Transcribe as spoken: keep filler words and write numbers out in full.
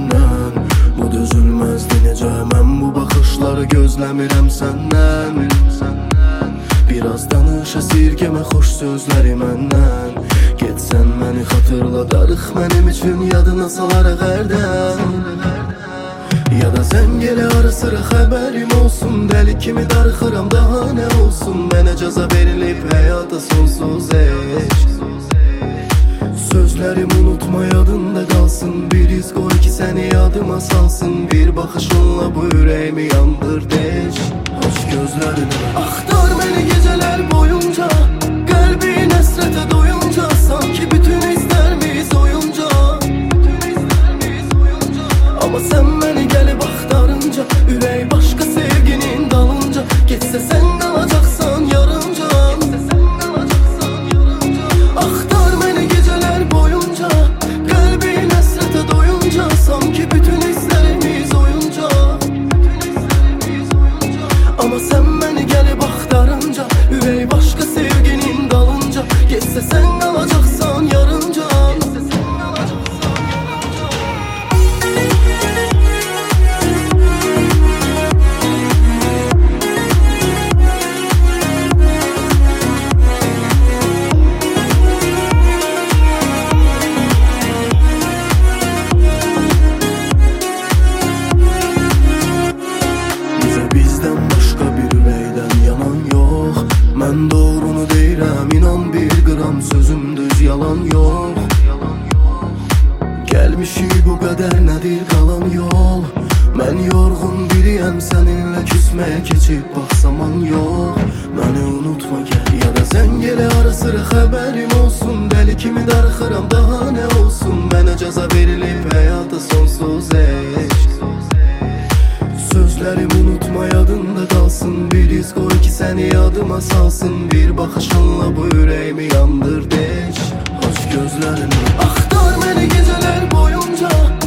məndən. Bu dözülməzdi necə, mən bu baxışları gözləmirəm səndən. Biraz danış, əsirgəmə xoş sözləri məndən. Getsən məni xatırladarıq, mənim üçün yadına salarıq hərdən. Ya da zəng elə ara sıra xəbərim olsun, dəli kimi darıxıram daha nə olsun. Mənə cəza verilib həyata sonsuz eşq. Sözlərim unutma yadında qalsın, bir iz qoy ki səni yadıma salsın. Bir baxışınla bu ürəyimi yandır deş. Aç gözlərini, axtar məni gecələr boyunca, qəlbin həsrətə doyunca. Sanki bütün izlərimiz oyunca, amma sən məni gəlib axtarınca, ürək başqa sevginin dalınca. Getsə sən qalacaqsan yarınca, axtar məni gecələr boyunca, qəlbin həsrətə doyunca. Sanki bütün izlərimiz oyunca, amma sən məni gəlib axtarınca, ürək başqa sevginin dalınca. Getsə sən qalacaqsan yarınca. Mən doğrunu deyirəm, inan bir qram, sözüm düz yalan yox. Gəlmişik bu qədər, nədir qalan yol? Mən yorğun biriyəm, səninlə küsməyə keçib bax zaman yox. Məni unutma gəl, ya da zəng elə ara sıra xəbərim olsun. Dəli kimi darıxıram daha nə olsun. Mənə cəza verilib həyata sonsuz eşq. Sözlərim unutma yadında qalsın, bir iz qoy ki səni yadıma salsın. Bir baxışınla bu ürəyimi yandır deş. Aç gözlərini, axtar məni gecələr boyunca,